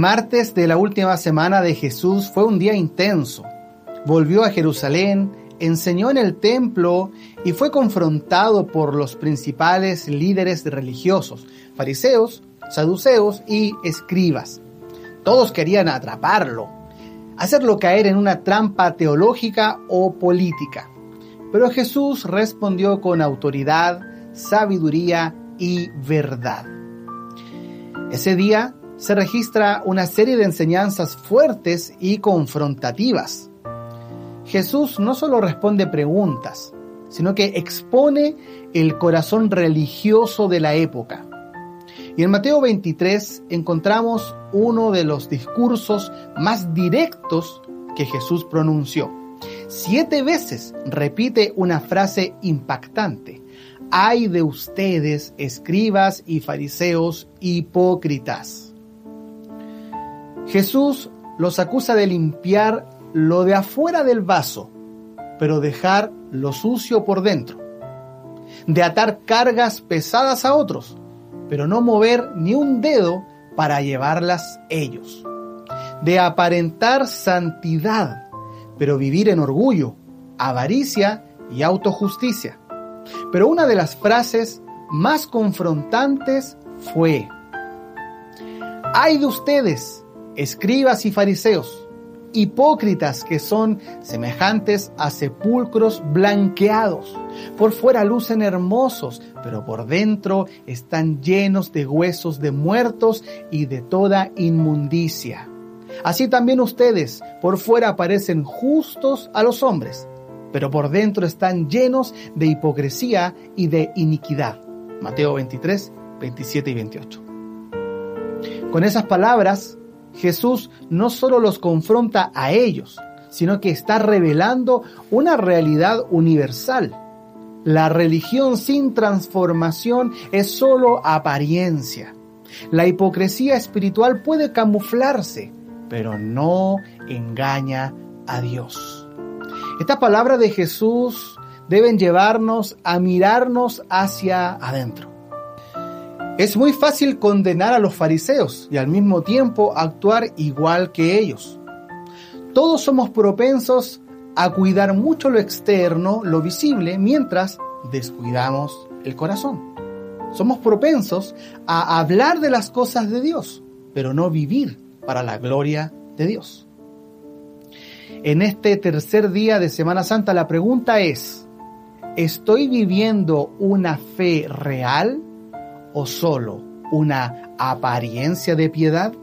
martes de la última semana de Jesús fue un día intenso. Volvió a Jerusalén, enseñó en el templo y fue confrontado por los principales líderes religiosos, fariseos, saduceos y escribas. Todos querían atraparlo, hacerlo caer en una trampa teológica o política. Pero Jesús respondió con autoridad, sabiduría y verdad. Ese día se registra una serie de enseñanzas fuertes y confrontativas. Jesús no solo responde preguntas, sino que expone el corazón religioso de la época. Y en Mateo 23 encontramos uno de los discursos más directos que Jesús pronunció. 7 veces repite una frase impactante: «Ay de ustedes, escribas y fariseos hipócritas». Jesús los acusa de limpiar lo de afuera del vaso, pero dejar lo sucio por dentro, de atar cargas pesadas a otros, pero no mover ni un dedo para llevarlas ellos, de aparentar santidad, pero vivir en orgullo, avaricia y autojusticia. Pero una de las frases más confrontantes fue: «Ay de ustedes, escribas y fariseos, hipócritas que son semejantes a sepulcros blanqueados. Por fuera lucen hermosos, pero por dentro están llenos de huesos de muertos y de toda inmundicia. Así también ustedes, por fuera parecen justos a los hombres, pero por dentro están llenos de hipocresía y de iniquidad». Mateo 23, 27 y 28. Con esas palabras, Jesús no solo los confronta a ellos, sino que está revelando una realidad universal. La religión sin transformación es solo apariencia. La hipocresía espiritual puede camuflarse, pero no engaña a Dios. Estas palabras de Jesús deben llevarnos a mirarnos hacia adentro. Es muy fácil condenar a los fariseos y al mismo tiempo actuar igual que ellos. Todos somos propensos a cuidar mucho lo externo, lo visible, mientras descuidamos el corazón. Somos propensos a hablar de las cosas de Dios, pero no vivir para la gloria de Dios. En este tercer día de Semana Santa, la pregunta es: ¿estoy viviendo una fe real o solo una apariencia de piedad?